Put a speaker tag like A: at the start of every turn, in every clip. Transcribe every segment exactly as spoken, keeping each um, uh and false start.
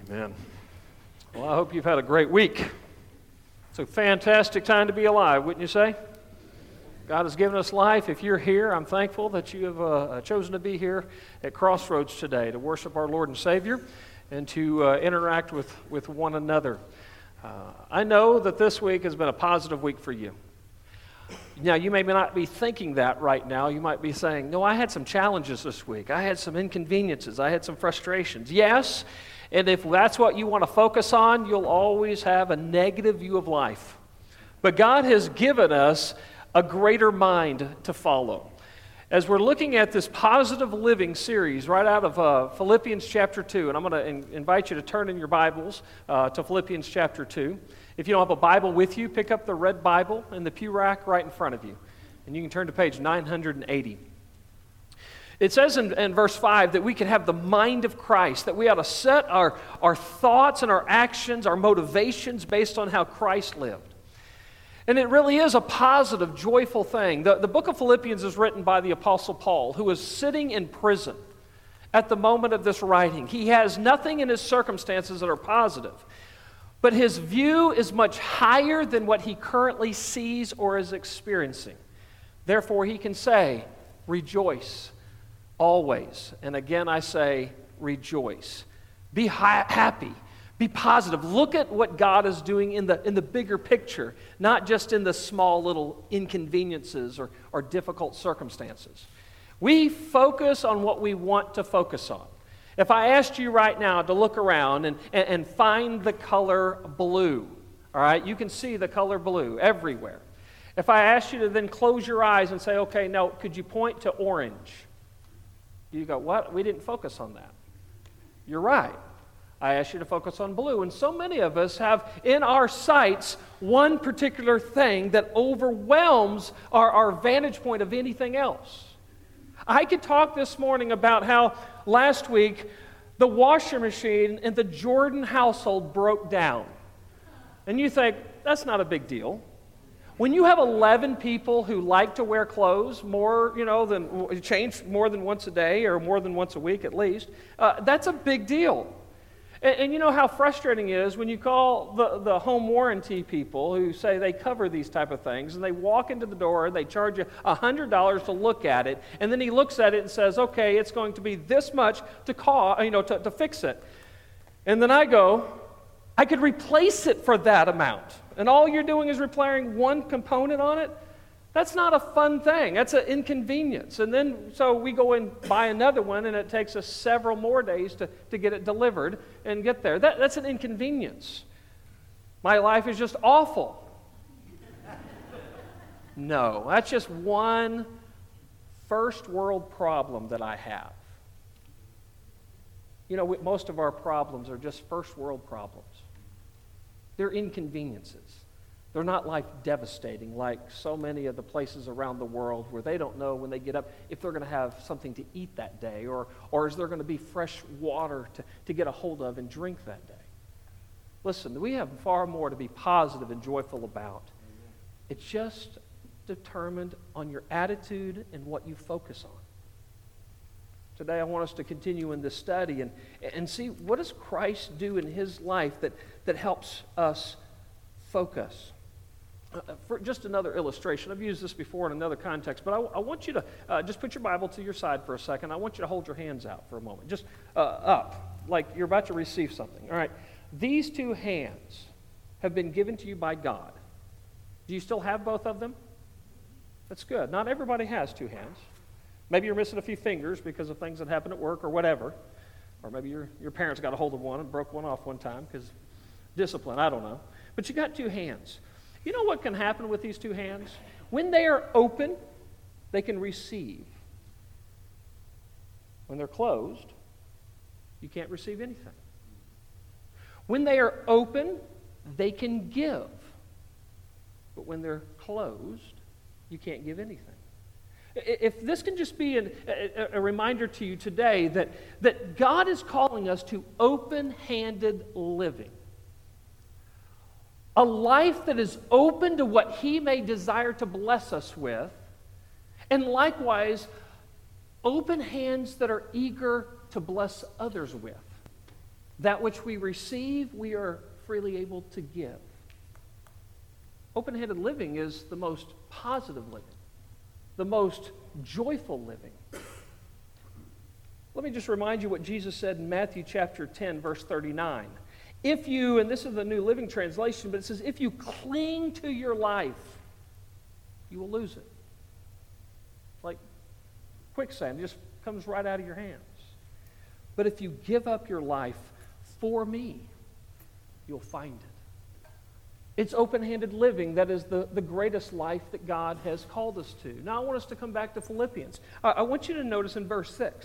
A: Amen. Well, I hope you've had a great week. It's a fantastic time to be alive, wouldn't you say? God has given us life. If you're here, I'm thankful that you have uh, chosen to be here at Crossroads today to worship our Lord and Savior and to uh, interact with, with one another. Uh, I know that this week has been a positive week for you. Now, you may not be thinking that right now. You might be saying, no, I had some challenges this week. I had some inconveniences. I had some frustrations. Yes, and if that's what you want to focus on, you'll always have a negative view of life. But God has given us a greater mind to follow. As we're looking at this positive living series right out of uh, Philippians chapter two, and I'm going to in- invite you to turn in your Bibles uh, to Philippians chapter two. If you don't have a Bible with you, pick up the red Bible in the pew rack right in front of you, and you can turn to page nine hundred eighty. It says in, in verse five that we can have the mind of Christ, that we ought to set our, our thoughts and our actions, our motivations based on how Christ lived. And it really is a positive, joyful thing. The, the book of Philippians is written by the Apostle Paul, who is sitting in prison at the moment of this writing. He has nothing in his circumstances that are positive, but his view is much higher than what he currently sees or is experiencing. Therefore, he can say, rejoice always. And again, I say, rejoice. Be ha- happy. Be positive. Look at what God is doing in the, in the bigger picture, not just in the small little inconveniences or, or difficult circumstances. We focus on what we want to focus on. If I asked you right now to look around and, and, and find the color blue, all right, you can see the color blue everywhere. If I asked you to then close your eyes and say, okay, now could you point to orange? You go, what? We didn't focus on that. You're right. I asked you to focus on blue. And so many of us have in our sights one particular thing that overwhelms our, our vantage point of anything else. I could talk this morning about how last week the washer machine in the Jordan household broke down. And you think, that's not a big deal. When you have eleven people who like to wear clothes more, you know, than change more than once a day or more than once a week at least, uh, that's a big deal. And, and you know how frustrating it is when you call the, the home warranty people who say they cover these type of things, and they walk into the door and they charge you one hundred dollars to look at it, and then he looks at it and says, okay, it's going to be this much to call, you know, to, to fix it. And then I go, I could replace it for that amount. And all you're doing is repairing one component on it? That's not a fun thing. That's an inconvenience. And then, so we go and buy another one, and it takes us several more days to, to get it delivered and get there. That, that's an inconvenience. My life is just awful. No, that's just one first world problem that I have. You know, we, most of our problems are just first world problems. They're inconveniences. They're not life devastating like so many of the places around the world where they don't know when they get up if they're going to have something to eat that day, or, or is there going to be fresh water to, to get a hold of and drink that day. Listen, we have far more to be positive and joyful about. It's just determined on your attitude and what you focus on. Today I want us to continue in this study and, and see what does Christ do in his life that, that helps us focus. Uh, for just another illustration, I've used this before in another context, but I, I want you to uh, just put your Bible to your side for a second. I want you to hold your hands out for a moment, just uh, up, like you're about to receive something. All right, these two hands have been given to you by God. Do you still have both of them? That's good. Not everybody has two hands. Maybe you're missing a few fingers because of things that happen at work or whatever. Or maybe your, your parents got a hold of one and broke one off one time because discipline, I don't know. But you got two hands. You know what can happen with these two hands? When they are open, they can receive. When they're closed, you can't receive anything. When they are open, they can give. But when they're closed, you can't give anything. If this can just be an, a, a reminder to you today that, that God is calling us to open-handed living. A life that is open to what he may desire to bless us with, and likewise, open hands that are eager to bless others with. That which we receive, we are freely able to give. Open-handed living is the most positive living, the most joyful living. Let me just remind you what Jesus said in Matthew chapter ten, verse thirty-nine. If you, and this is the New Living Translation, but it says, if you cling to your life, you will lose it. Like quicksand, it just comes right out of your hands. But if you give up your life for me, you'll find it. It's open-handed living that is the, the greatest life that God has called us to. Now I want us to come back to Philippians. I, I want you to notice in verse six.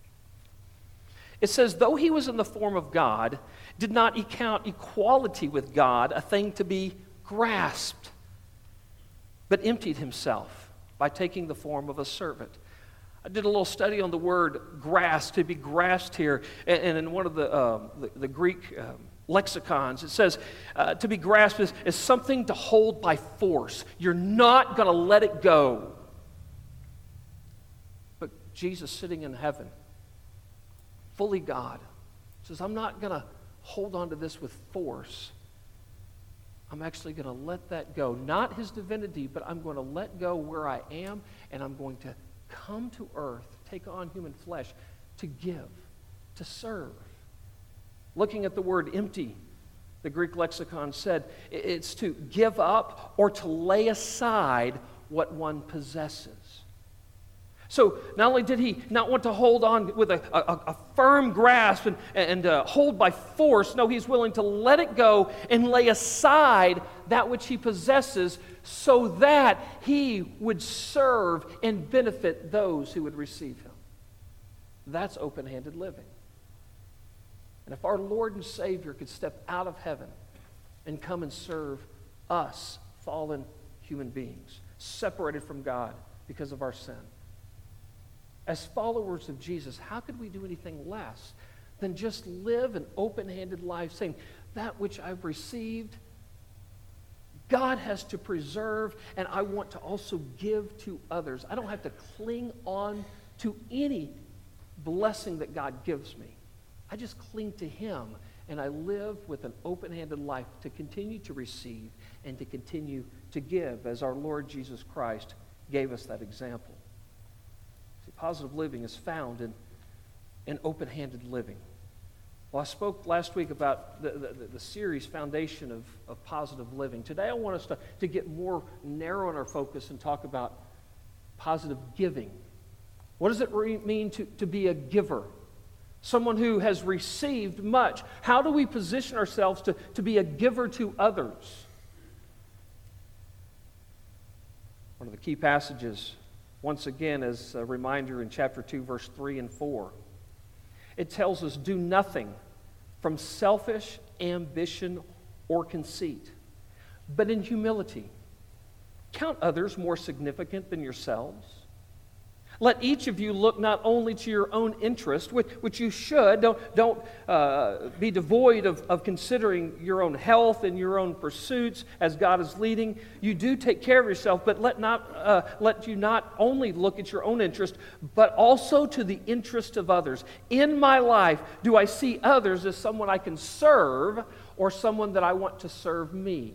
A: It says, though he was in the form of God, did not account equality with God a thing to be grasped, but emptied himself by taking the form of a servant. I did a little study on the word grasp, to be grasped here, and, and in one of the, uh, the, the Greek um, lexicons, it says uh, to be grasped is, is something to hold by force. You're not going to let it go. But Jesus sitting in heaven, fully God, says, I'm not going to hold on to this with force. I'm actually going to let that go. Not his divinity, but I'm going to let go where I am, and I'm going to come to earth, take on human flesh, to give, to serve. Looking at the word empty, the Greek lexicon said it's to give up or to lay aside what one possesses. So not only did he not want to hold on with a, a, a firm grasp and, and uh, hold by force, no, he's willing to let it go and lay aside that which he possesses so that he would serve and benefit those who would receive him. That's open-handed living. And if our Lord and Savior could step out of heaven and come and serve us, fallen human beings, separated from God because of our sin, as followers of Jesus, how could we do anything less than just live an open-handed life saying, that which I've received, God has to preserve, and I want to also give to others. I don't have to cling on to any blessing that God gives me. I just cling to him, and I live with an open-handed life to continue to receive and to continue to give, as our Lord Jesus Christ gave us that example. Positive living is found in, in open-handed living. Well, I spoke last week about the, the, the series Foundation of, of Positive Living. Today I want us to, to get more narrow in our focus and talk about positive giving. What does it re- mean to, to be a giver? Someone who has received much. How do we position ourselves to, to be a giver to others? One of the key passages, once again, as a reminder in chapter two, verse three and four. It tells us, do nothing from selfish ambition or conceit, but in humility. Count others more significant than yourselves. Let each of you look not only to your own interest, which, which you should. Don't, don't uh, be devoid of, of considering your own health and your own pursuits as God is leading. You do take care of yourself, but let, not, uh, let you not only look at your own interest, but also to the interest of others. In my life, do I see others as someone I can serve or someone that I want to serve me?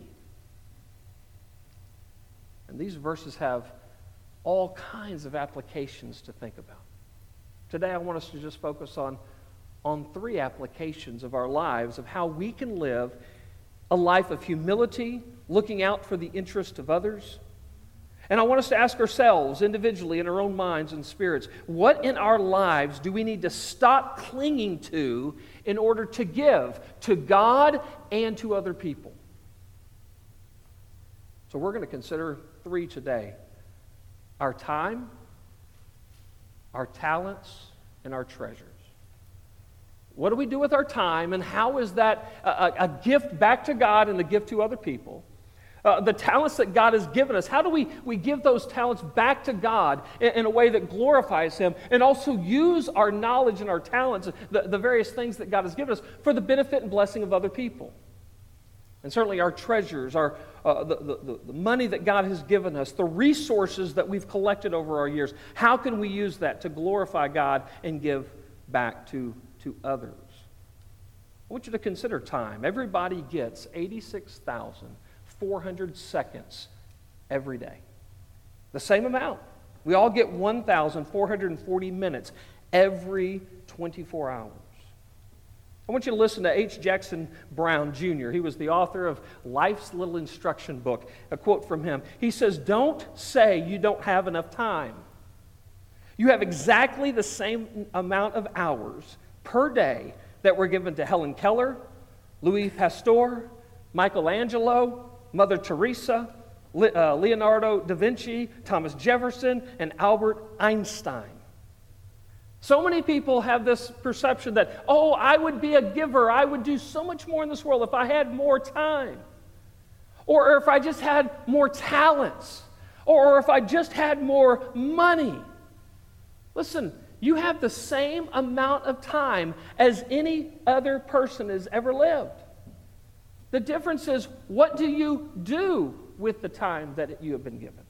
A: And these verses have all kinds of applications to think about. Today I want us to just focus on, on three applications of our lives of how we can live a life of humility, looking out for the interest of others. And I want us to ask ourselves individually in our own minds and spirits, what in our lives do we need to stop clinging to in order to give to God and to other people? So we're going to consider three today. Our time, our talents, and our treasures. What do we do with our time, and how is that a, a gift back to God and a gift to other people? Uh, the talents that God has given us, how do we, we give those talents back to God in, in a way that glorifies Him, and also use our knowledge and our talents, the, the various things that God has given us, for the benefit and blessing of other people? And certainly our treasures, our uh, the, the, the money that God has given us, the resources that we've collected over our years, how can we use that to glorify God and give back to, to others? I want you to consider time. Everybody gets eighty-six thousand four hundred seconds every day. The same amount. We all get one thousand four hundred forty minutes every twenty-four hours. I want you to listen to H. Jackson Brown, Junior He was the author of Life's Little Instruction Book. A quote from him. He says, "Don't say you don't have enough time. You have exactly the same amount of hours per day that were given to Helen Keller, Louis Pasteur, Michelangelo, Mother Teresa, Le- uh, Leonardo da Vinci, Thomas Jefferson, and Albert Einstein." So many people have this perception that, oh, I would be a giver. I would do so much more in this world if I had more time. Or if I just had more talents. Or if I just had more money. Listen, you have the same amount of time as any other person has ever lived. The difference is, what do you do with the time that you have been given?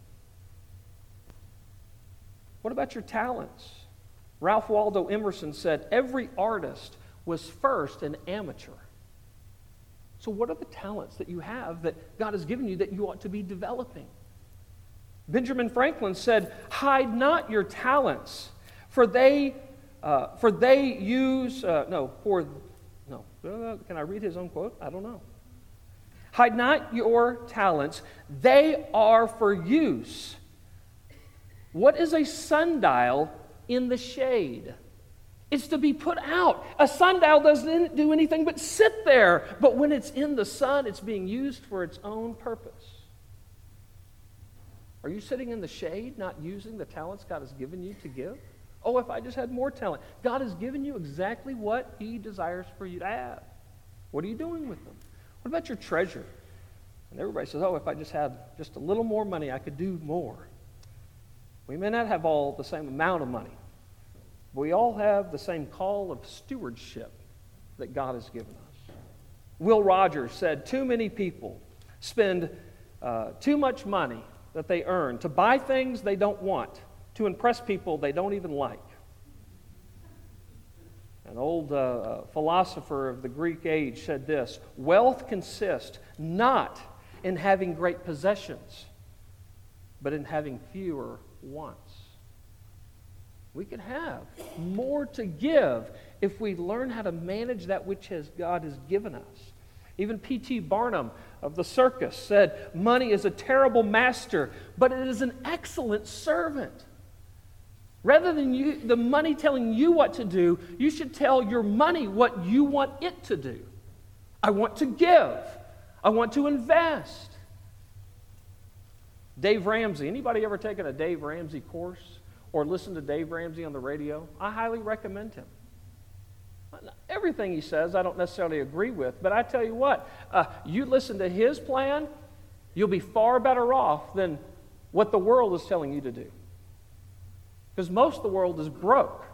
A: What about your talents? Ralph Waldo Emerson said, every artist was first an amateur. So what are the talents that you have that God has given you that you ought to be developing? Benjamin Franklin said, hide not your talents, for they, uh, for they use, uh, no, for, no, uh, can I read his own quote? I don't know. Hide not your talents, they are for use. What is a sundial in the shade? It's to be put out. A sundial doesn't do anything but sit there. But when it's in the sun, it's being used for its own purpose. Are you sitting in the shade, not using the talents God has given you to give? Oh, if I just had more talent. God has given you exactly what He desires for you to have. What are you doing with them? What about your treasure? And everybody says, oh, if I just had just a little more money, I could do more. We may not have all the same amount of money, but we all have the same call of stewardship that God has given us. Will Rogers said, too many people spend uh, too much money that they earn to buy things they don't want, to impress people they don't even like. An old uh, philosopher of the Greek age said this, wealth consists not in having great possessions, but in having fewer wants. We can have more to give if we learn how to manage that which has, God has given us. Even P T Barnum of the circus said, money is a terrible master, but it is an excellent servant. Rather than you, the money telling you what to do, you should tell your money what you want it to do. I want to give. I want to invest. Dave Ramsey. Anybody ever taken a Dave Ramsey course or listened to Dave Ramsey on the radio? I highly recommend him. Everything he says I don't necessarily agree with, but I tell you what, uh, you listen to his plan, you'll be far better off than what the world is telling you to do. Because most of the world is broke.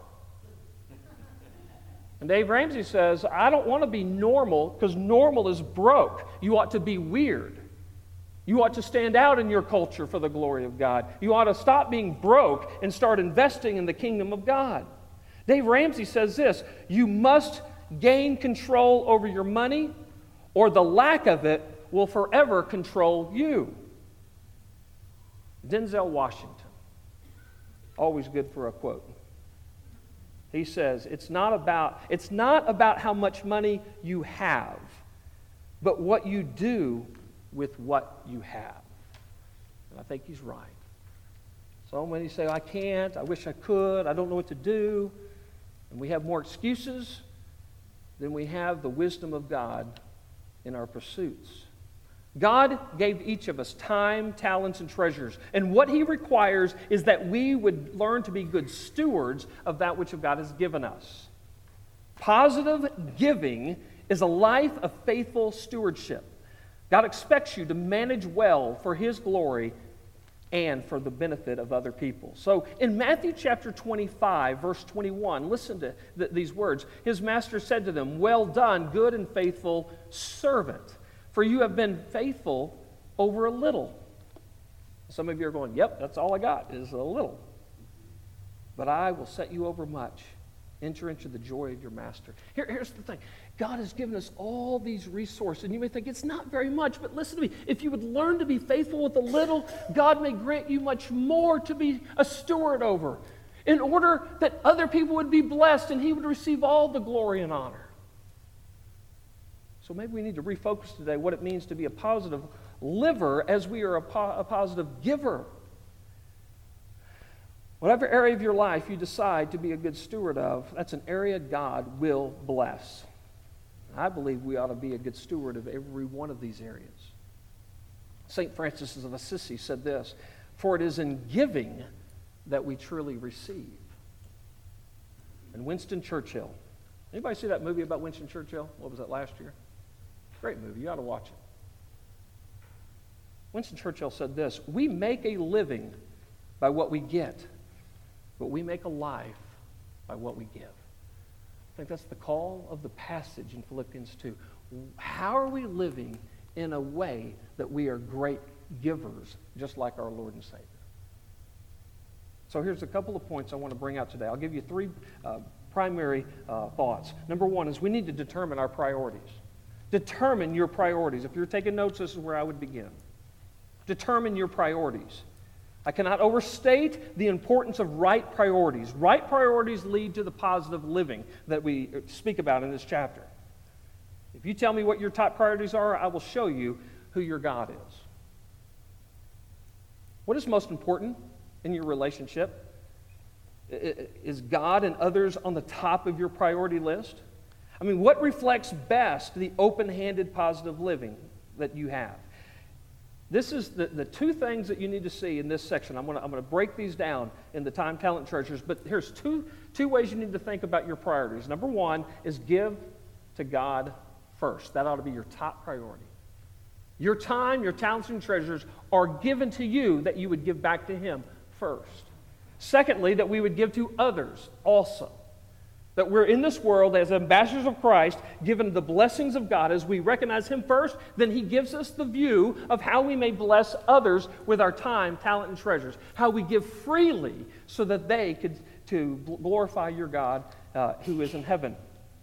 A: And Dave Ramsey says, I don't want to be normal because normal is broke. You ought to be weird. You ought to stand out in your culture for the glory of God. You ought to stop being broke and start investing in the kingdom of God. Dave Ramsey says this, you must gain control over your money or the lack of it will forever control you. Denzel Washington, always good for a quote. He says, it's not about, it's not about how much money you have, but what you do with what you have. And I think he's right. So many say, I can't, I wish I could, I don't know what to do. And we have more excuses than we have the wisdom of God in our pursuits. God gave each of us time, talents, and treasures. And what He requires is that we would learn to be good stewards of that which God has given us. Positive giving is a life of faithful stewardship. God expects you to manage well for His glory and for the benefit of other people. So in Matthew chapter twenty-five, verse twenty-one, listen to th- these words. His master said to them, well done, good and faithful servant, for you have been faithful over a little. Some of you are going, yep, that's all I got is a little. But I will set you over much. Enter into the joy of your master. Here, here's the thing. God has given us all these resources, and you may think it's not very much, but listen to me. If you would learn to be faithful with a little, God may grant you much more to be a steward over, in order that other people would be blessed and he would receive all the glory and honor. So maybe we need to refocus today what it means to be a positive liver as we are a, po- a positive giver. Whatever area of your life you decide to be a good steward of, that's an area God will bless. I believe we ought to be a good steward of every one of these areas. Saint Francis of Assisi said this, "For it is in giving that we truly receive." And Winston Churchill. Anybody see that movie about Winston Churchill? What was that, last year? Great movie. You ought to watch it. Winston Churchill said this, "We make a living by what we get, but we make a life by what we give." I think that's the call of the passage in Philippians two. How are we living in a way that we are great givers, just like our Lord and Savior? So here's a couple of points I want to bring out today. I'll give you three uh, primary uh, thoughts. Number one is we need to determine our priorities. Determine your priorities. If you're taking notes, this is where I would begin. Determine your priorities. I cannot overstate the importance of right priorities. Right priorities lead to the positive living that we speak about in this chapter. If you tell me what your top priorities are, I will show you who your God is. What is most important in your relationship? Is God and others on the top of your priority list? I mean, what reflects best the open-handed positive living that you have? This is the, the two things that you need to see in this section. I'm going to I'm going to break these down in the time, talent, treasures, but here's two, two ways you need to think about your priorities. Number one is give to God first. That ought to be your top priority. Your time, your talents, and treasures are given to you that you would give back to Him first. Secondly, that we would give to others also. That we're in this world as ambassadors of Christ, given the blessings of God. As we recognize Him first, then He gives us the view of how we may bless others with our time, talent, and treasures. How we give freely so that they could to glorify your God uh, who is in heaven.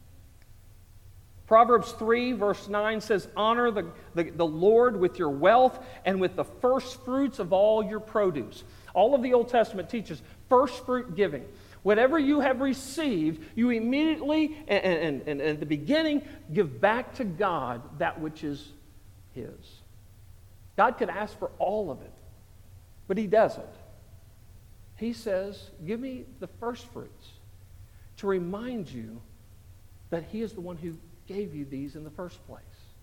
A: Proverbs three, verse nine says, "Honor the, the, the Lord with your wealth and with the first fruits of all your produce." All of the Old Testament teaches first fruit giving. Whatever you have received, you immediately and, and, and at the beginning give back to God that which is His. God could ask for all of it, but He doesn't. He says, give me the first fruits to remind you that He is the one who gave you these in the first place.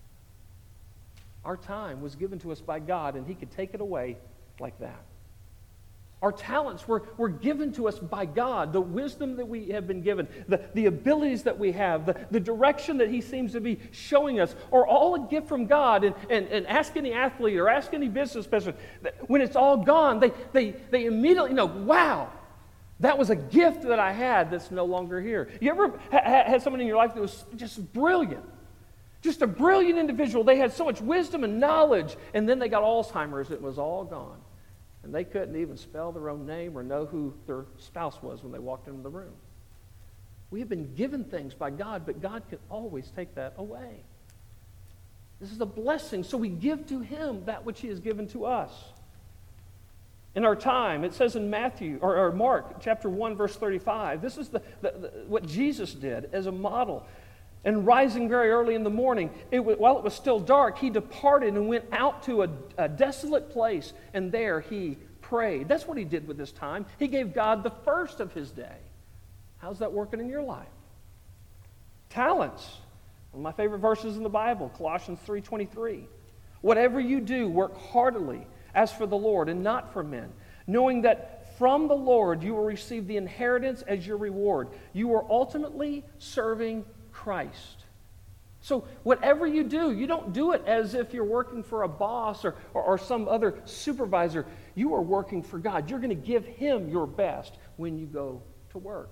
A: Our time was given to us by God, and He could take it away like that. Our talents were, were given to us by God. The wisdom that we have been given, the, the abilities that we have, the, the direction that He seems to be showing us are all a gift from God. And, and, and ask any athlete or ask any business person, when it's all gone, they, they, they immediately know, wow, that was a gift that I had that's no longer here. You ever ha- had someone in your life that was just brilliant? Just a brilliant individual. They had so much wisdom and knowledge, and then they got Alzheimer's. It was all gone. And they couldn't even spell their own name or know who their spouse was when they walked into the room. We have been given things by God, but God can always take that away. This is a blessing, so we give to Him that which He has given to us. In our time, it says in Matthew or, or Mark chapter one, verse thirty-five, this is the, the, the, what Jesus did as a model. And rising very early in the morning, it was, while it was still dark, He departed and went out to a, a desolate place, and there He prayed. That's what He did with His time. He gave God the first of His day. How's that working in your life? Talents. One of my favorite verses in the Bible, Colossians three twenty-three. "Whatever you do, work heartily as for the Lord and not for men, knowing that from the Lord you will receive the inheritance as your reward." You are ultimately serving Christ. So whatever you do, you don't do it as if you're working for a boss or, or, or some other supervisor. You are working for God. You're going to give Him your best when you go to work.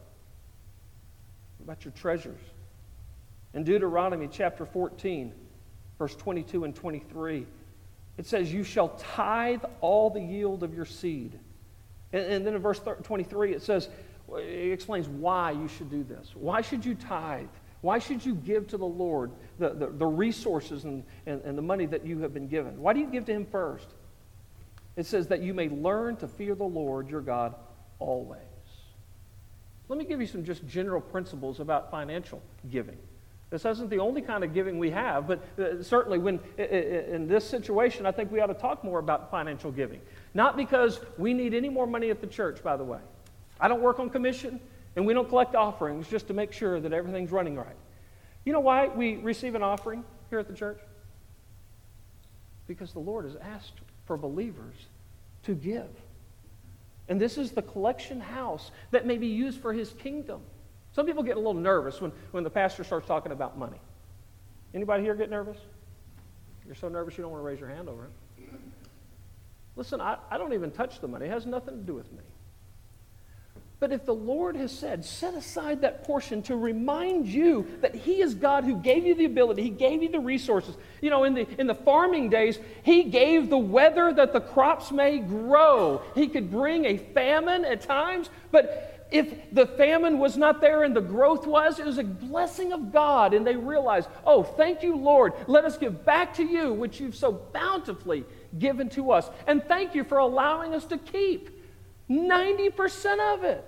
A: What about your treasures? In Deuteronomy chapter fourteen, verse twenty-two and twenty-three, it says, "You shall tithe all the yield of your seed." And, and then in verse twenty-three it says, He explains why you should do this. Why should you tithe? Why should you give to the Lord the, the, the resources and, and, and the money that you have been given? Why do you give to Him first? It says that you may learn to fear the Lord your God always. Let me give you some just general principles about financial giving. This isn't the only kind of giving we have, but uh, certainly when in this situation, I think we ought to talk more about financial giving. Not because we need any more money at the church, by the way. I don't work on commission, and we don't collect offerings just to make sure that everything's running right. You know why we receive an offering here at the church? Because the Lord has asked for believers to give. And this is the collection house that may be used for His kingdom. Some people get a little nervous when, when the pastor starts talking about money. Anybody here get nervous? You're so nervous you don't want to raise your hand over it. Listen, I, I don't even touch the money. It has nothing to do with me. But if the Lord has said, set aside that portion to remind you that He is God who gave you the ability, He gave you the resources. You know, in the, in the farming days, He gave the weather that the crops may grow. He could bring a famine at times, but if the famine was not there and the growth was, it was a blessing of God, and they realized, oh, thank you, Lord. Let us give back to you, which you've so bountifully given to us. And thank you for allowing us to keep ninety percent of it.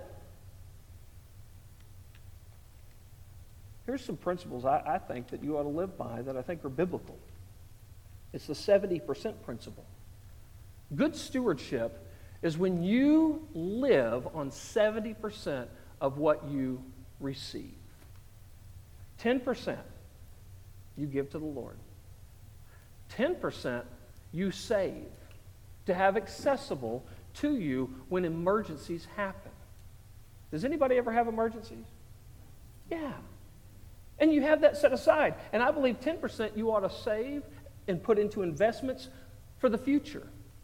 A: Here's some principles I, I think that you ought to live by that I think are biblical. It's the seventy percent principle. Good stewardship is when you live on seventy percent of what you receive. ten percent you give to the Lord. ten percent you save to have accessible to you when emergencies happen. Does anybody ever have emergencies? Yeah. And you have that set aside. And I believe ten percent you ought to save and put into investments for the future.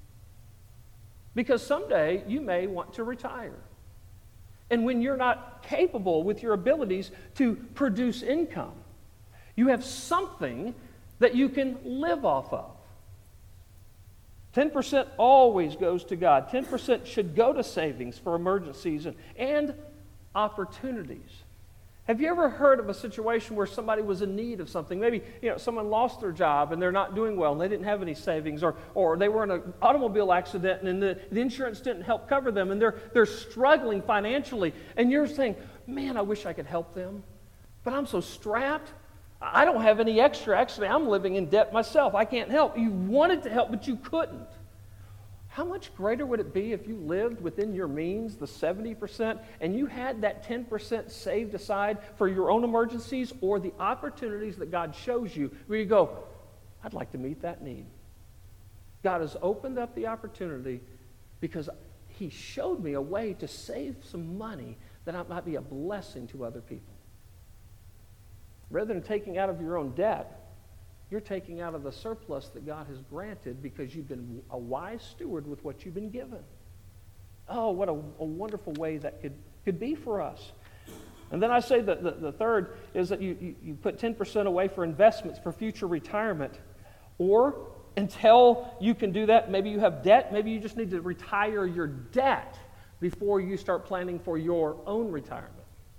A: Because someday you may want to retire. And when you're not capable with your abilities to produce income, you have something that you can live off of. ten percent always goes to God. ten percent should go to savings for emergencies and, and opportunities. Have you ever heard of a situation where somebody was in need of something? Maybe, you know, someone lost their job and they're not doing well and they didn't have any savings, or, or they were in an automobile accident and the, the insurance didn't help cover them and they're, they're struggling financially, and you're saying, man, I wish I could help them, but I'm so strapped. I don't have any extra. Actually, I'm living in debt myself. I can't help. You wanted to help, but you couldn't. How much greater would it be if you lived within your means, the seventy percent, and you had that ten percent saved aside for your own emergencies or the opportunities that God shows you, where you go, I'd like to meet that need. God has opened up the opportunity because He showed me a way to save some money that might be a blessing to other people. Rather than taking out of your own debt, you're taking out of the surplus that God has granted because you've been a wise steward with what you've been given. Oh, what a, a wonderful way that could, could be for us. And then I say that the, the third is that you, you, you put ten percent away for investments for future retirement. Or until you can do that, maybe you have debt, maybe you just need to retire your debt before you start planning for your own retirement.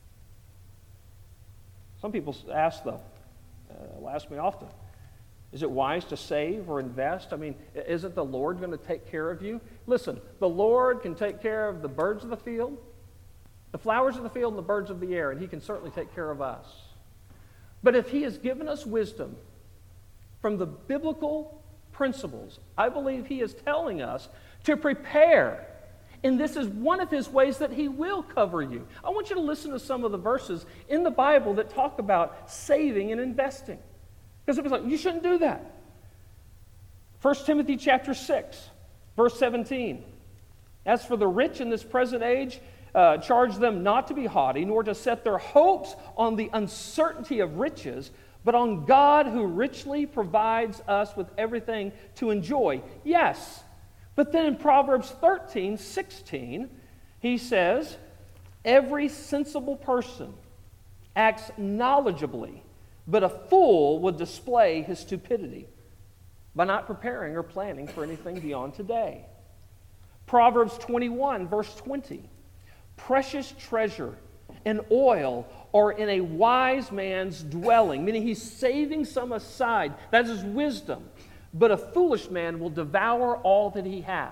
A: Some people ask, though, uh, will ask me often, is it wise to save or invest? I mean, isn't the Lord going to take care of you? Listen, the Lord can take care of the birds of the field, the flowers of the field, and the birds of the air, and He can certainly take care of us. But if He has given us wisdom from the biblical principles, I believe He is telling us to prepare. And this is one of His ways that He will cover you. I want you to listen to some of the verses in the Bible that talk about saving and investing. Because it was like, you shouldn't do that. First Timothy chapter six, verse seventeen. As for the rich in this present age, uh, charge them not to be haughty, nor to set their hopes on the uncertainty of riches, but on God who richly provides us with everything to enjoy. Yes. But then in Proverbs thirteen, sixteen, he says, every sensible person acts knowledgeably, but a fool would display his stupidity by not preparing or planning for anything beyond today. Proverbs twenty-one, verse twenty. Precious treasure and oil are in a wise man's dwelling, meaning he's saving some aside. That is wisdom. But a foolish man will devour all that he has.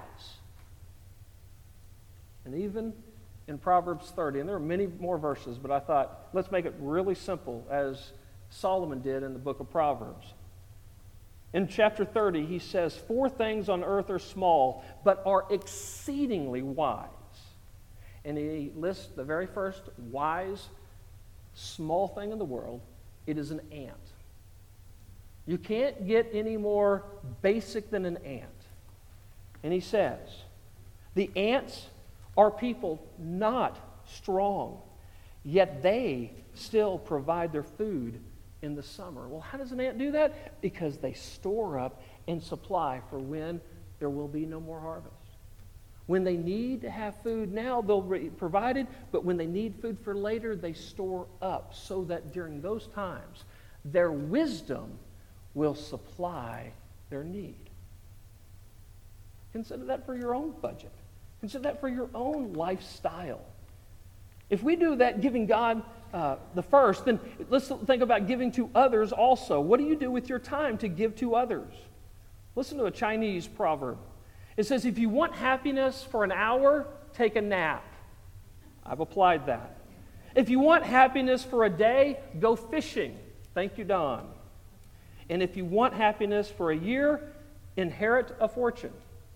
A: And even in Proverbs thirty, and there are many more verses, but I thought, let's make it really simple, as Solomon did in the book of Proverbs. In chapter thirty, he says, four things on earth are small, but are exceedingly wise. And he lists the very first wise, small thing in the world. It is an ant. You can't get any more basic than an ant. And he says, the ants are people not strong, yet they still provide their food in the summer. Well, how does an ant do that? Because they store up and supply for when there will be no more harvest. When they need to have food now, they'll be provided, but when they need food for later, they store up so that during those times, their wisdom will supply their need. Consider that for your own budget. Consider that for your own lifestyle. If we do that, giving God uh, the first, then let's think about giving to others also. What do you do with your time to give to others? Listen to a Chinese proverb. It says, if you want happiness for an hour, take a nap. I've applied that. If you want happiness for a day, go fishing. Thank you, Don. And if you want happiness for a year, inherit a fortune.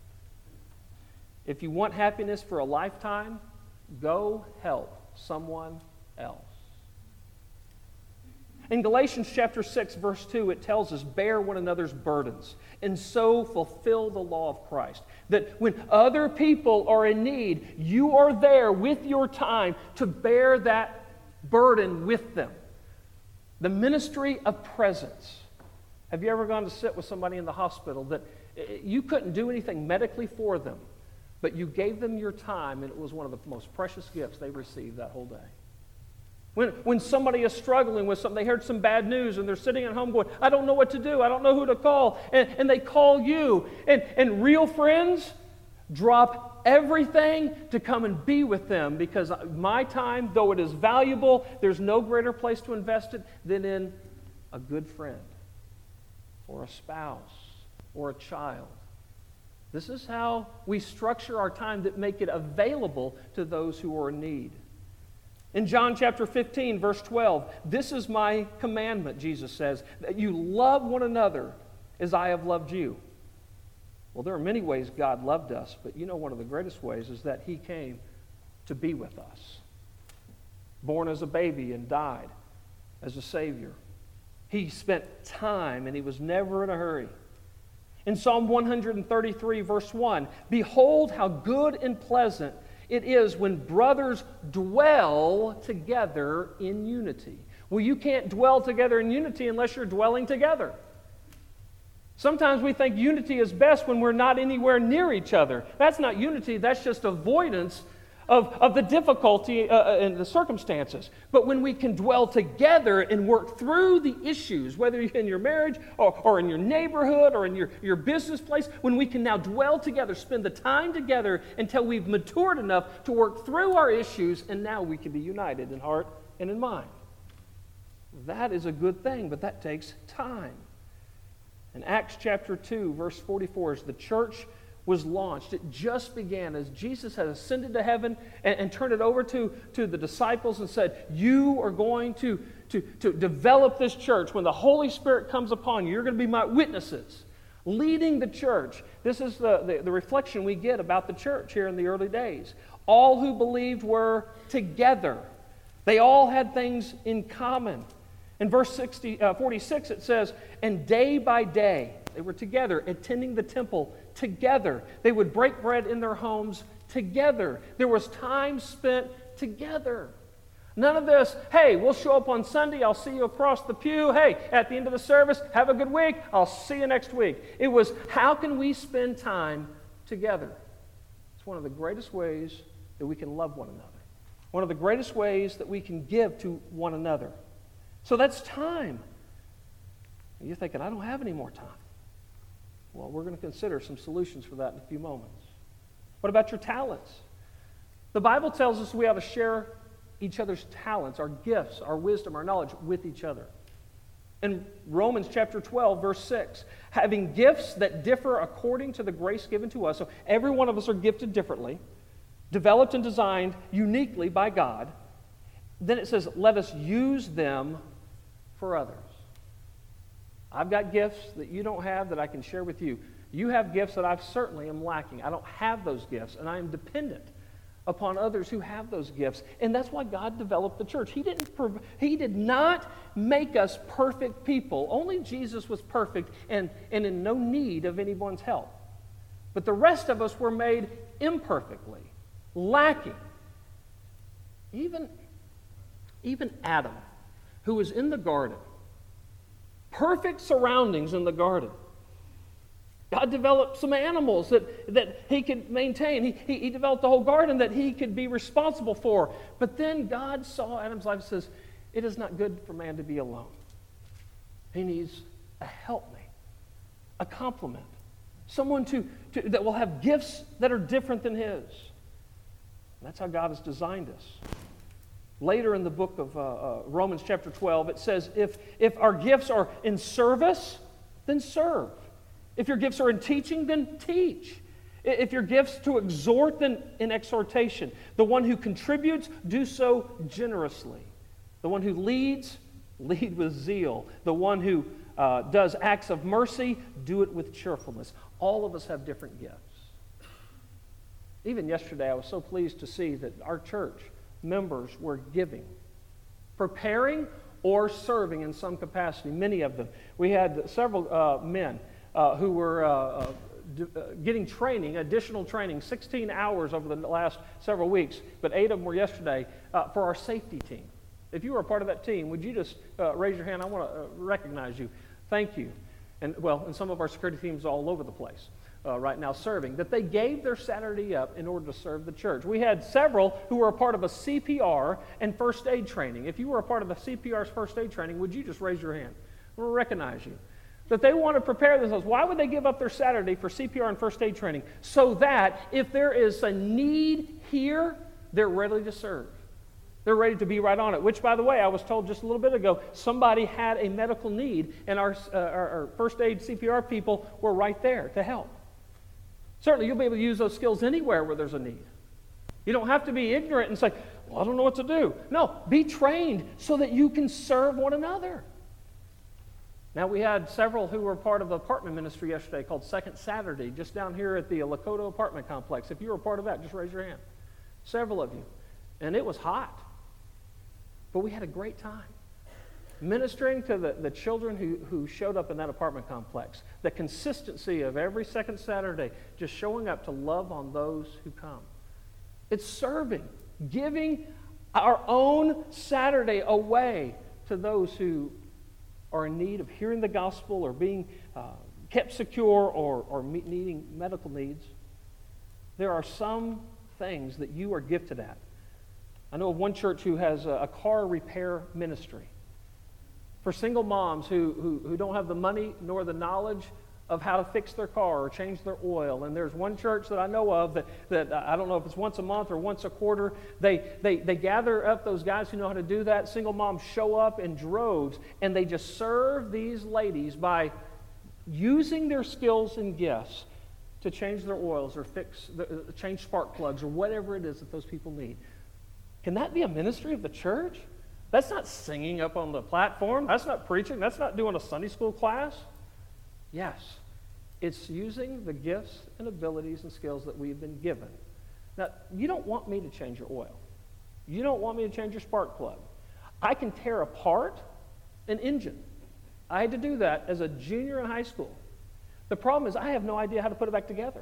A: If you want happiness for a lifetime, go help someone else. In Galatians chapter six, verse two, it tells us, bear one another's burdens, and so fulfill the law of Christ. That when other people are in need, you are there with your time to bear that burden with them. The ministry of presence. Have you ever gone to sit with somebody in the hospital that you couldn't do anything medically for them, but you gave them your time, and it was one of the most precious gifts they received that whole day? When, when somebody is struggling with something, they heard some bad news, and they're sitting at home going, I don't know what to do, I don't know who to call, and, and they call you. And, and real friends drop everything to come and be with them, because my time, though it is valuable, there's no greater place to invest it than in a good friend, or a spouse, or a child. This is how we structure our time that make it available to those who are in need. In John chapter fifteen, verse twelve, this is my commandment, Jesus says, that you love one another as I have loved you. Well, there are many ways God loved us, but you know one of the greatest ways is that He came to be with us. Born as a baby and died as a Savior. He spent time and He was never in a hurry. In Psalm one thirty-three, verse one, behold how good and pleasant it is when brothers dwell together in unity. Well, you can't dwell together in unity unless you're dwelling together. Sometimes we think unity is best when we're not anywhere near each other. That's not unity, that's just avoidance of, of the difficulty uh, and the circumstances. But when we can dwell together and work through the issues, whether you're in your marriage or, or in your neighborhood or in your, your business place, when we can now dwell together, spend the time together until we've matured enough to work through our issues, and now we can be united in heart and in mind. That is a good thing, but that takes time. In Acts chapter two, verse forty-four, as the church was launched, it just began as Jesus had ascended to heaven and, and turned it over to, to the disciples and said, you are going to, to, to develop this church. When the Holy Spirit comes upon you, you're going to be my witnesses. Leading the church. This is the, the, the reflection we get about the church here in the early days. All who believed were together. They all had things in common. In verse sixty, uh, forty-six it says, and day by day they were together, attending the temple together. They would break bread in their homes together. There was time spent together. None of this, hey, we'll show up on Sunday, I'll see you across the pew. Hey, at the end of the service, have a good week, I'll see you next week. It was, how can we spend time together? It's one of the greatest ways that we can love one another. One of the greatest ways that we can give to one another. So that's time. And you're thinking, I don't have any more time. Well, we're going to consider some solutions for that in a few moments. What about your talents? The Bible tells us we ought to share each other's talents, our gifts, our wisdom, our knowledge with each other. In Romans chapter twelve, verse six, having gifts that differ according to the grace given to us. So every one of us are gifted differently, developed and designed uniquely by God. Then it says, let us use them for others. I've got gifts that you don't have that I can share with you. You have gifts that I certainly am lacking. I don't have those gifts, and I am dependent upon others who have those gifts. And that's why God developed the church. He didn't prov- he did not make us perfect people. Only Jesus was perfect and, and in no need of anyone's help. But the rest of us were made imperfectly, lacking. Even, even Adam, who was in the garden, perfect surroundings in the garden. God developed some animals that, that he could maintain. He, he, he developed the whole garden that he could be responsible for. But then God saw Adam's life and says, it is not good for man to be alone. He needs a helpmate, a complement, someone to, to, that will have gifts that are different than his. And that's how God has designed us. Later in the book of uh, uh, Romans chapter twelve, it says, if, if our gifts are in service, then serve. If your gifts are in teaching, then teach. If your gifts to exhort, then in exhortation. The one who contributes, do so generously. The one who leads, lead with zeal. The one who uh, does acts of mercy, do it with cheerfulness. All of us have different gifts. Even yesterday, I was so pleased to see that our church members were giving, preparing or serving in some capacity, many of them. We had several uh, men Uh, who were uh, uh, d- uh, getting training, additional training, sixteen hours over the last several weeks, but eight of them were yesterday, uh, for our safety team. If you were a part of that team, would you just uh, raise your hand? I want to uh, recognize you. Thank you. And well, and some of our security teams all over the place uh, right now serving, that they gave their Saturday up in order to serve the church. We had several who were a part of a C P R and first aid training. If you were a part of the C P R's first aid training, would you just raise your hand? We'll recognize you. That they want to prepare themselves. Why would they give up their Saturday for C P R and first aid training? So that if there is a need here, they're ready to serve. They're ready to be right on it. Which, by the way, I was told just a little bit ago, somebody had a medical need, and our, uh, our, our first aid C P R people were right there to help. Certainly, you'll be able to use those skills anywhere where there's a need. You don't have to be ignorant and say, well, I don't know what to do. No, be trained so that you can serve one another. Now, we had several who were part of the apartment ministry yesterday called Second Saturday, just down here at the Lakota apartment complex. If you were a part of that, just raise your hand. Several of you. And it was hot. But we had a great time ministering to the, the children who, who showed up in that apartment complex. The consistency of every second Saturday, just showing up to love on those who come. It's serving, giving our own Saturday away to those who are in need of hearing the gospel or being uh, kept secure or, or meet, needing medical needs. There are some things that you are gifted at. I know of one church who has a, a car repair ministry for single moms who, who, who don't have the money nor the knowledge of how to fix their car or change their oil. And there's one church that I know of that, that uh, I don't know if it's once a month or once a quarter. They, they, they gather up those guys who know how to do that. Single moms show up in droves, and they just serve these ladies by using their skills and gifts to change their oils or fix, the, uh, change spark plugs or whatever it is that those people need. Can that be a ministry of the church? That's not singing up on the platform. That's not preaching. That's not doing a Sunday school class. Yes, it's using the gifts and abilities and skills that we've been given. Now, you don't want me to change your oil. You don't want me to change your spark plug. I can tear apart an engine. I had to do that as a junior in high school. The problem is I have no idea how to put it back together.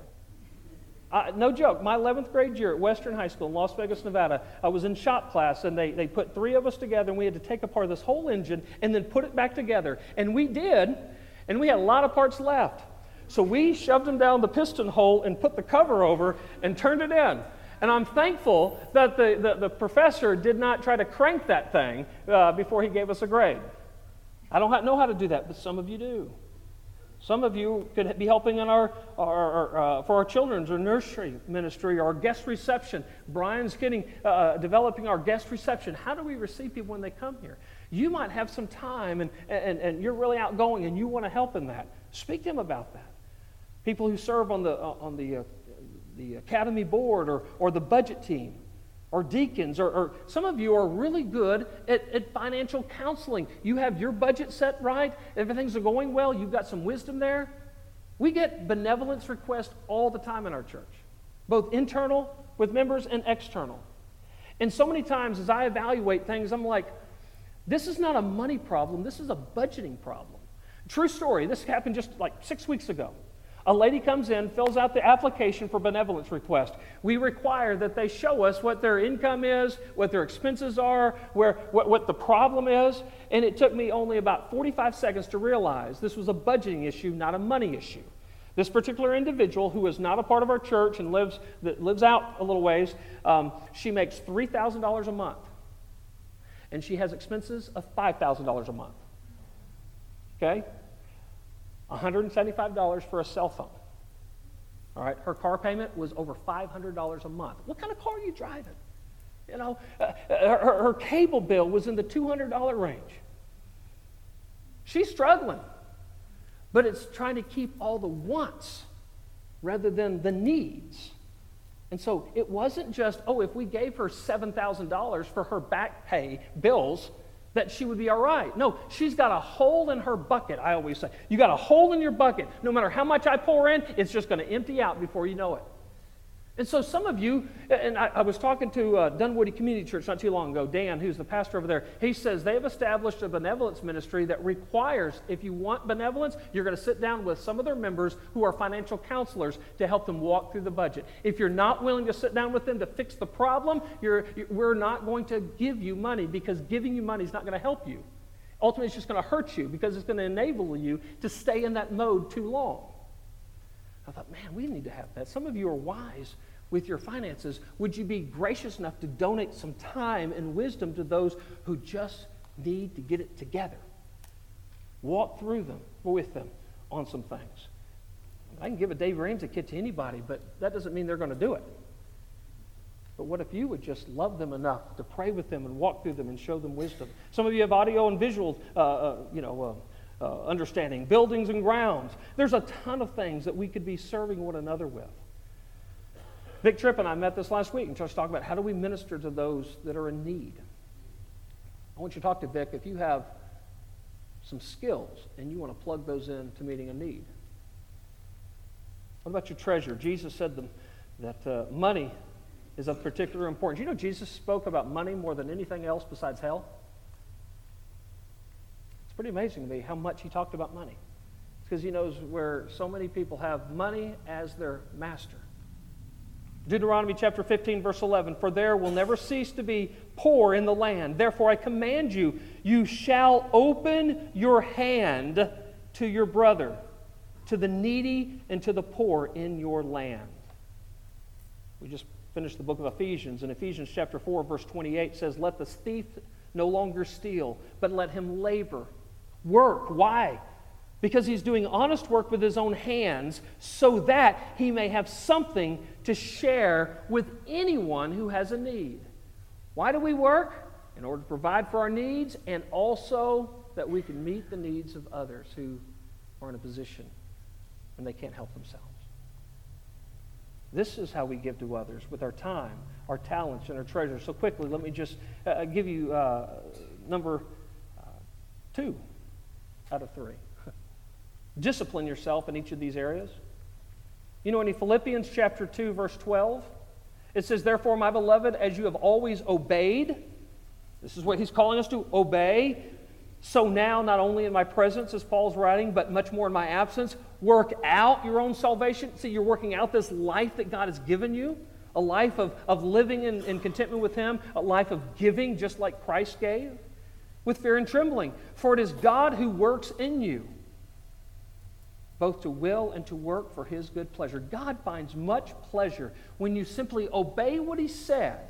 A: Uh, no joke, my eleventh grade year at Western High School in Las Vegas, Nevada, I was in shop class, and they, they put three of us together, and we had to take apart this whole engine and then put it back together. And we did, and we had a lot of parts left. So we shoved them down the piston hole and put the cover over and turned it in. And I'm thankful that the, the, the professor did not try to crank that thing uh, before he gave us a grade. I don't know how to do that, but some of you do. Some of you could be helping in our, our, our uh, for our children's or nursery ministry or our guest reception. Brian's getting uh, developing our guest reception. How do we receive people when they come here? You might have some time and, and, and you're really outgoing and you want to help in that. Speak to them about that. People who serve on the uh, on the uh, the academy board or or the budget team, or deacons, or, or some of you are really good at, at financial counseling. You have your budget set right, everything's going well, you've got some wisdom there. We get benevolence requests all the time in our church, both internal with members and external. And so many times as I evaluate things, I'm like, this is not a money problem, this is a budgeting problem. True story, this happened just like six weeks ago. A lady comes in, fills out the application for benevolence request. We require that they show us what their income is, what their expenses are, where what, what the problem is. And it took me only about forty-five seconds to realize this was a budgeting issue, not a money issue. This particular individual, who is not a part of our church and lives that lives out a little ways, um, she makes three thousand dollars a month. And she has expenses of five thousand dollars a month. Okay? one hundred seventy-five dollars for a cell phone. All right, her car payment was over five hundred dollars a month. What kind of car are you driving? You know, uh, her, her cable bill was in the two hundred dollars range. She's struggling, but it's trying to keep all the wants rather than the needs. And so it wasn't just, oh, if we gave her seven thousand dollars for her back pay bills, that she would be all right. No, she's got a hole in her bucket, I always say. You got a hole in your bucket. No matter how much I pour in, it's just going to empty out before you know it. And so some of you, and I, I was talking to uh, Dunwoody Community Church not too long ago, Dan, who's the pastor over there, he says they have established a benevolence ministry that requires, if you want benevolence, you're going to sit down with some of their members who are financial counselors to help them walk through the budget. If you're not willing to sit down with them to fix the problem, you're, you're, we're not going to give you money, because giving you money is not going to help you. Ultimately, it's just going to hurt you, because it's going to enable you to stay in that mode too long. I thought, man, we need to have that. Some of you are wise with your finances. Would you be gracious enough to donate some time and wisdom to those who just need to get it together? Walk through them, with them on some things. I can give a Dave Ramsey kit to anybody, but that doesn't mean they're going to do it. But what if you would just love them enough to pray with them and walk through them and show them wisdom? Some of you have audio and visual, uh, uh, you know, uh, Uh, understanding, buildings and grounds. There's a ton of things that we could be serving one another with. Vic Tripp and I met this last week and just talked about how do we minister to those that are in need. I want you to talk to Vic if you have some skills and you want to plug those in to meeting a need. What about your treasure? Jesus said them, that uh, money is of particular importance. You know, Jesus spoke about money more than anything else besides hell. It's pretty amazing to me how much he talked about money. It's because he knows where so many people have money as their master. Deuteronomy chapter fifteen, verse eleven, for there will never cease to be poor in the land. Therefore I command you, you shall open your hand to your brother, to the needy and to the poor in your land. We just finished the book of Ephesians, and Ephesians chapter four, verse twenty-eight says, let the thief no longer steal, but let him labor. Work. Why? Because he's doing honest work with his own hands so that he may have something to share with anyone who has a need. Why do we work? In order to provide for our needs, and also that we can meet the needs of others who are in a position when they can't help themselves. This is how we give to others, with our time, our talents, and our treasures. So quickly, let me just uh, give you uh, number uh, two out of three. Discipline yourself in each of these areas. You know, in Philippians chapter two, verse twelve, it says, therefore, my beloved, as you have always obeyed, this is what he's calling us to, obey, so now, not only in my presence, as Paul's writing, but much more in my absence, work out your own salvation. See, you're working out this life that God has given you, a life of, of living in, in contentment with him, a life of giving just like Christ gave, with fear and trembling. For it is God who works in you, both to will and to work for his good pleasure. God finds much pleasure when you simply obey what he said.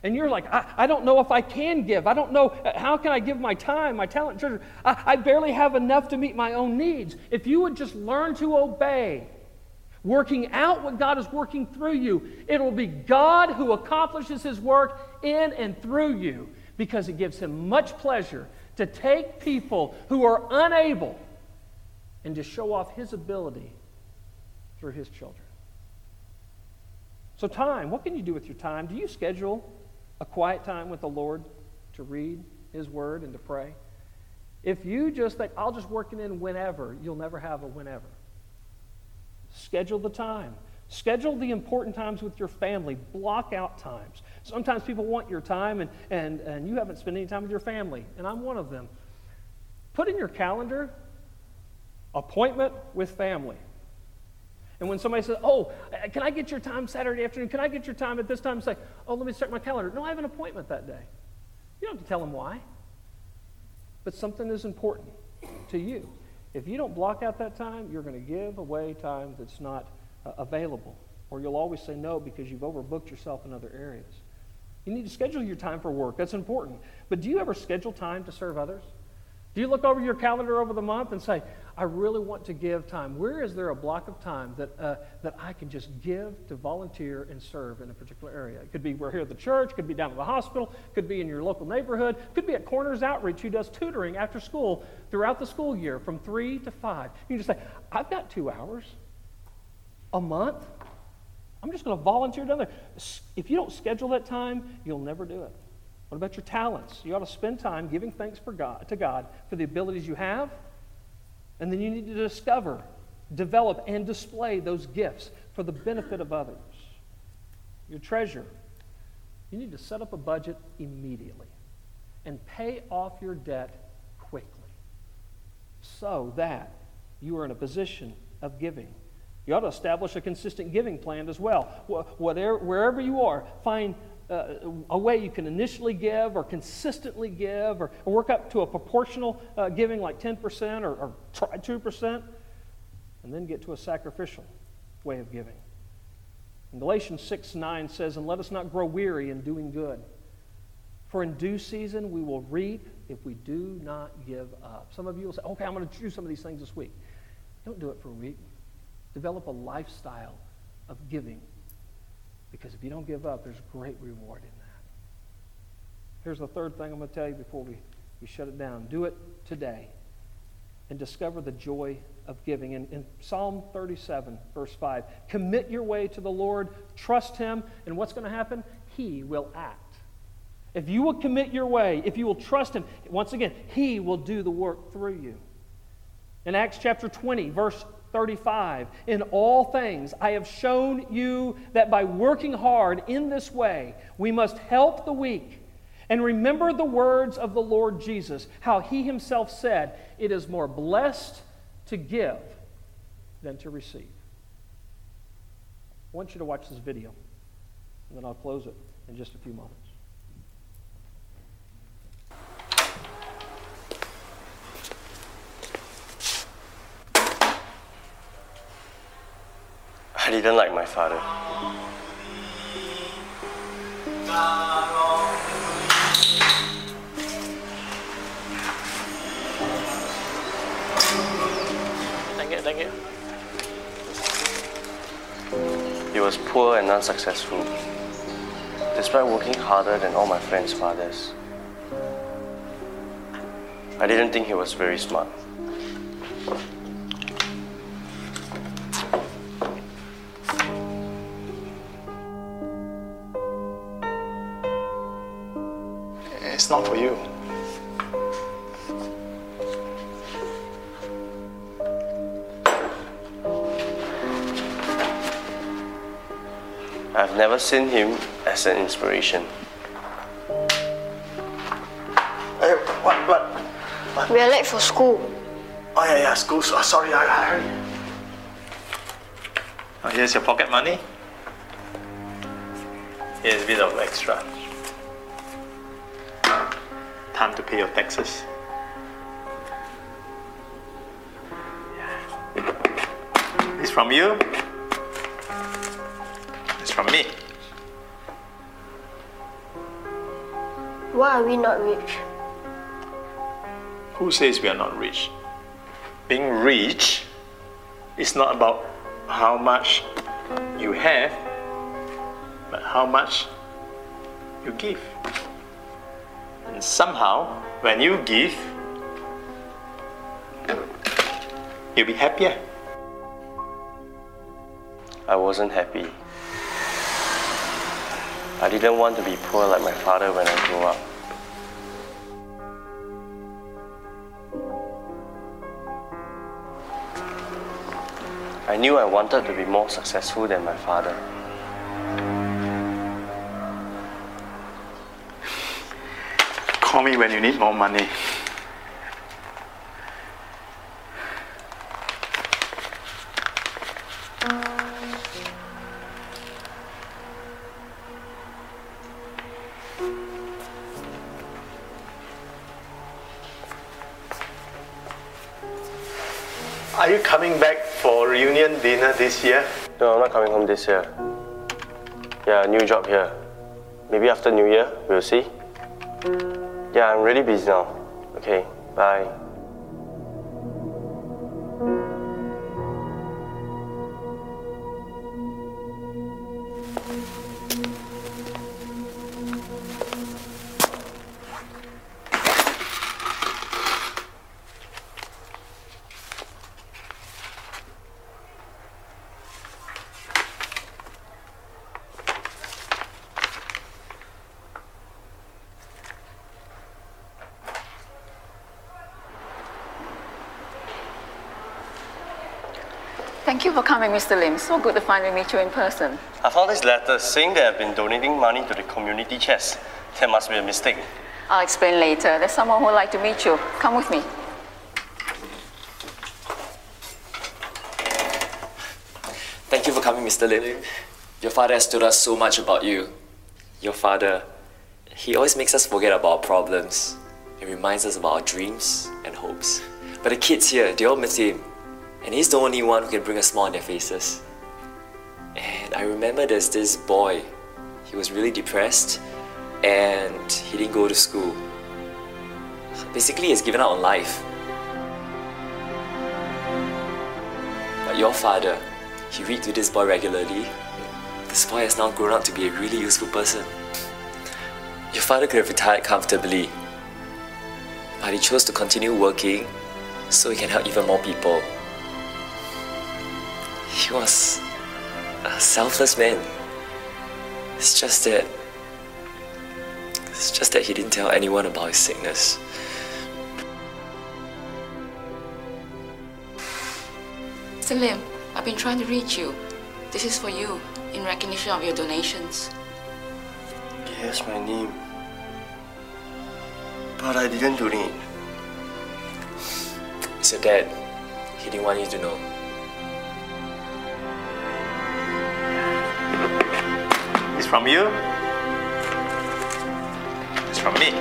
A: And you're like, I, I don't know if I can give. I don't know, how can I give my time, my talent, treasure? I, I barely have enough to meet my own needs. If you would just learn to obey, working out what God is working through you, it will be God who accomplishes His work in and through you, because it gives Him much pleasure to take people who are unable and to show off His ability through His children. So time, what can you do with your time? Do you schedule a quiet time with the Lord to read His Word and to pray? If you just think, I'll just work it in whenever, you'll never have a whenever. Schedule the time. Schedule the important times with your family. Block out times. Sometimes people want your time and, and, and you haven't spent any time with your family, and I'm one of them. Put in your calendar, appointment with family. And when somebody says, oh, can I get your time Saturday afternoon? Can I get your time at this time? Say, oh, let me check my calendar. No, I have an appointment that day. You don't have to tell them why. But something is important to you. If you don't block out that time, you're going to give away time that's not uh, available. Or you'll always say no because you've overbooked yourself in other areas. You need to schedule your time for work. That's important. But do you ever schedule time to serve others? Do you look over your calendar over the month and say, I really want to give time? Where is there a block of time that uh, that I can just give to volunteer and serve in a particular area? It could be we're here at the church, could be down at the hospital, could be in your local neighborhood, could be at Corners Outreach, who does tutoring after school throughout the school year from three to five. You can just say, I've got two hours a month. I'm just going to volunteer down there. If you don't schedule that time, you'll never do it. What about your talents? You ought to spend time giving thanks for God, to God for the abilities you have, and then you need to discover, develop, and display those gifts for the benefit of others. Your treasure. You need to set up a budget immediately and pay off your debt quickly so that you are in a position of giving. You ought to establish a consistent giving plan as well. Whatever, wherever you are, find Uh, a way you can initially give or consistently give or, or work up to a proportional uh, giving like ten percent or, or try two percent, and then get to a sacrificial way of giving. And Galatians six nine says, and let us not grow weary in doing good, for in due season we will reap if we do not give up. Some of you will say, okay, I'm going to do some of these things this week. Don't do it for a week. Develop a lifestyle of giving. Because if you don't give up, there's great reward in that. Here's the third thing I'm going to tell you before we, we shut it down. Do it today and discover the joy of giving. In, in Psalm thirty-seven, verse five, commit your way to the Lord, trust Him, and what's going to happen? He will act. If you will commit your way, if you will trust Him, once again, He will do the work through you. In Acts chapter twenty, verse thirty-five, in all things I have shown you that by working hard in this way, we must help the weak. And remember the words of the Lord Jesus, how He Himself said, it is more blessed to give than to receive. I want you to watch this video, and then I'll close it in just a few moments.
B: I didn't like my father. Thank you, thank you. He was poor and unsuccessful, despite working harder than all my friends' fathers. I didn't think he was very smart.
C: It's not for you.
B: I've never seen him as an inspiration.
C: Hey, what, what, what?
D: We are late for school.
C: Oh, yeah, yeah, school. Oh, sorry, I, I heard. Oh, here's your pocket money. Here's a bit of extra. Time to pay your taxes. Yeah. It's from you. It's from me.
D: Why are we not rich?
C: Who says we are not rich? Being rich is not about how much you have, but how much you give. And somehow, when you give, you'll be happier.
B: I wasn't happy. I didn't want to be poor like my father when I grew up. I knew I wanted to be more successful than my father.
C: Call me when you need more money. Are you coming back for reunion dinner this year?
B: No, I'm not coming home this year. Yeah, new job here. Maybe after New Year, we'll see. Yeah, I'm really busy now. Okay, bye.
E: Thank you for coming, Mister Lim. So good to finally meet you in person.
B: I found this letter saying that I've been donating money to the community chest. There must be a mistake.
E: I'll explain later. There's someone who would like to meet you. Come with me.
F: Thank you for coming, Mister Lim. Your father has told us so much about you. Your father, he always makes us forget about our problems. He reminds us about our dreams and hopes. But the kids here, they all miss him. And he's the only one who can bring a smile on their faces. And I remember there's this boy. He was really depressed and he didn't go to school. Basically, he's given up on life. But your father, he read to this boy regularly. This boy has now grown up to be a really useful person. Your father could have retired comfortably, but he chose to continue working so he can help even more people. He was a selfless man. It's just that It's just that he didn't tell anyone about his sickness.
E: Mister Lim, I've been trying to reach you. This is for you, in recognition of your donations.
B: Yes, my name. But I didn't donate.
F: It's your dad. He didn't want you to know.
C: It's from you. It's from me.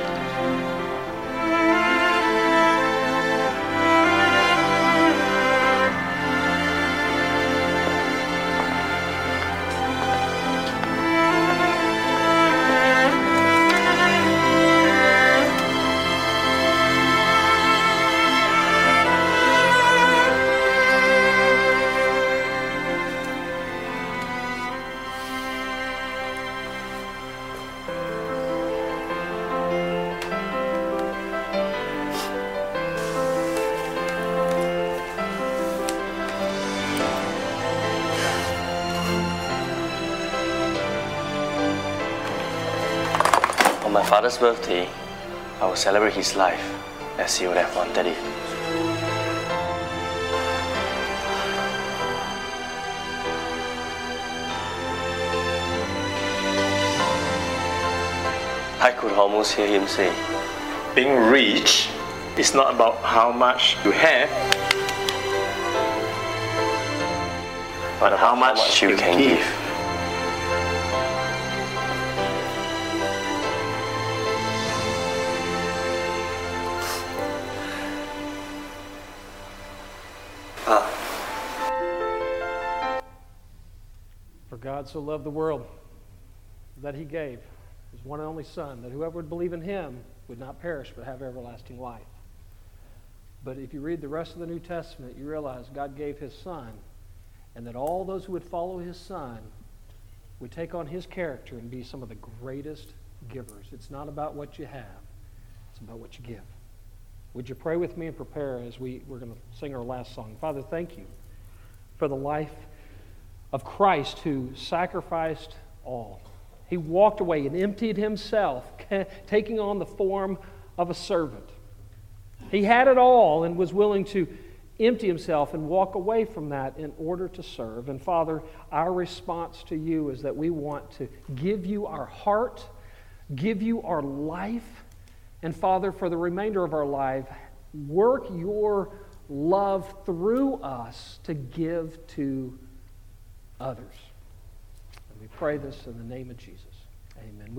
B: On my father's birthday, I will celebrate his life as he would have wanted it. I could almost hear him say,
C: Being rich is not about how much you have, but how much,
B: you can give. Ah.
A: For God so loved the world that he gave his one and only Son, that whoever would believe in him would not perish but have everlasting life. But if you read the rest of the New Testament, you realize God gave his Son, and that all those who would follow his Son would take on his character and be some of the greatest givers. It's not about what you have, it's about what you give. Would you pray with me and prepare as we, we're going to sing our last song? Father, thank you for the life of Christ who sacrificed all. He walked away and emptied himself, taking on the form of a servant. He had it all and was willing to empty himself and walk away from that in order to serve. And Father, our response to you is that we want to give you our heart, give you our life, and Father, for the remainder of our life, work your love through us to give to others. And we pray this in the name of Jesus. Amen.